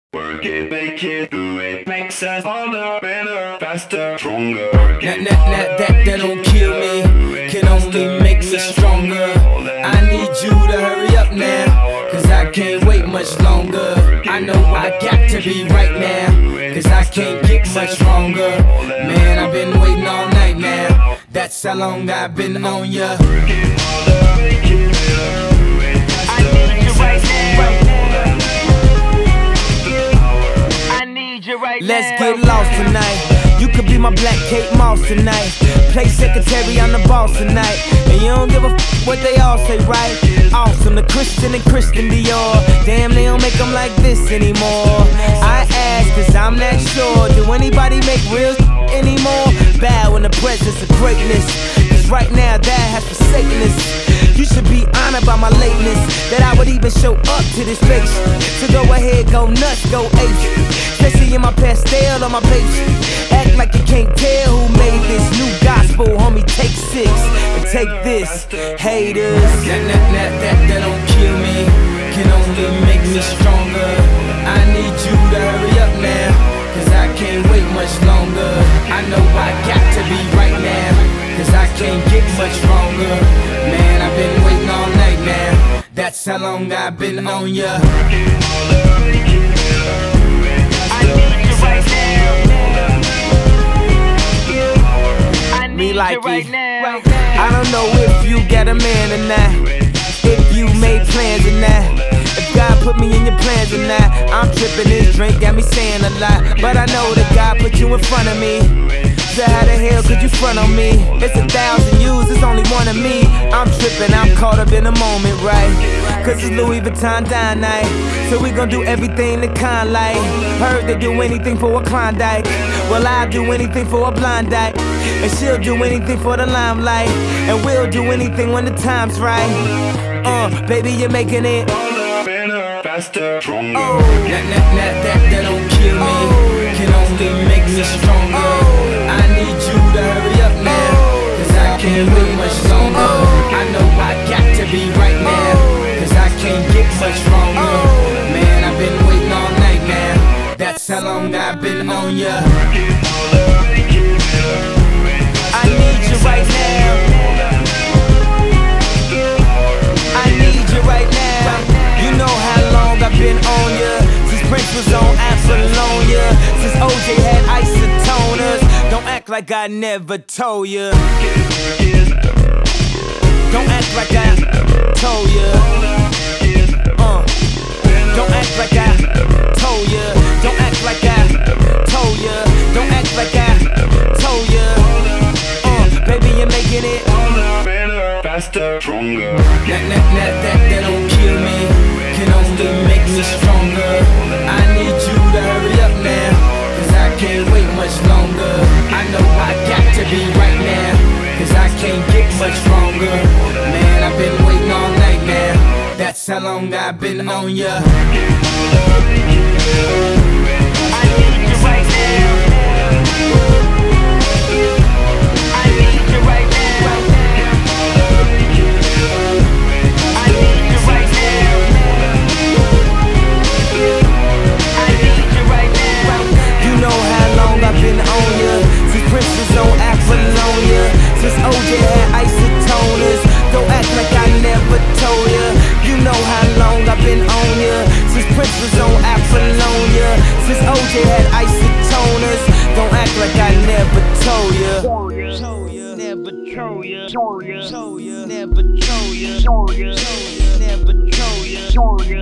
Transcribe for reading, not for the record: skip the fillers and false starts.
Work it, make it, do it. Makes us harder, better, faster, stronger. That don't kill me, can only make me stronger. I need you to hurry up now, cause I can't wait much longer. I know I got to be right now, cause I can't get much longer. Man, I've been waiting all night now, that's how long I've been on ya. Let's get lost tonight. You could be my black Kate Moss tonight. Play secretary, I'm the boss tonight. And you don't give a what they all say, right? Awesome, the Christian and Christian Dior. Damn, they don't make them like this anymore. I ask, cause I'm not sure. Do anybody make real anymore? Bow in the presence of greatness, cause right now that has forsaken us. You should be honored by my lateness, that I would even show up to this place. So go ahead, go nuts, go ape. Especially in my pastel on my page. Act like you can't tell who made this new gospel, homie. Take 6 and take this, haters. That don't kill me, can only make me stronger. I need you to hurry up now, cause I can't wait much longer. I know I got to be right now, cause I can't get much stronger. Man, I've been waiting all night now, that's how long I've been on ya. Me like it. I don't know if you got a man or not, if you made plans or not, if God put me in your plans or not. I'm tripping, this drink got me saying a lot, but I know that God put you in front of me. So how the hell could you front on me? It's 1,000 yous, it's only one of me. I'm tripping, I'm caught up in the moment, right? Cause it's Louis Vuitton dine night, so we gon' do everything the kind like. Heard they do anything for a Klondike, well I'll do anything for a blind dyke. And she'll do anything for the limelight, and we'll do anything when the time's right. Baby, you're making it Better, faster, stronger. That don't kill me, can only make me stronger. I need you to hurry up now, cause I can't wait much longer. I know I got to be right now, cause I can't get much stronger. Man, I've been waiting all night now, that's how long I've been on ya. I need you right now, I need you right now. You know how long I've been on ya, since Prince was on Apollonia, since OJ had isotoners. Don't act like I never told ya, don't act like I told ya. Don't act like I told ya, don't act like I told ya, don't act like I told ya. Baby, you're making it better, faster, stronger. That don't kill me, can only make me stronger. I need you to hurry up now, cause I can't wait much longer. I know I got to be right now, cause I can't get much stronger. Man, I've been waiting all night now, that's how long I've been on ya. I need you right now, I need you right now, I need you right now, I need you right now. You know how long I've been on ya, since Prince was on Apollonia, since OJ had isotoners. Don't act like I never told ya. You know how long I've been on ya, since Prince was on Apollonia, since OJ had isotoners. Don't act like I never told ya. Never told ya. Never told ya. Never told ya.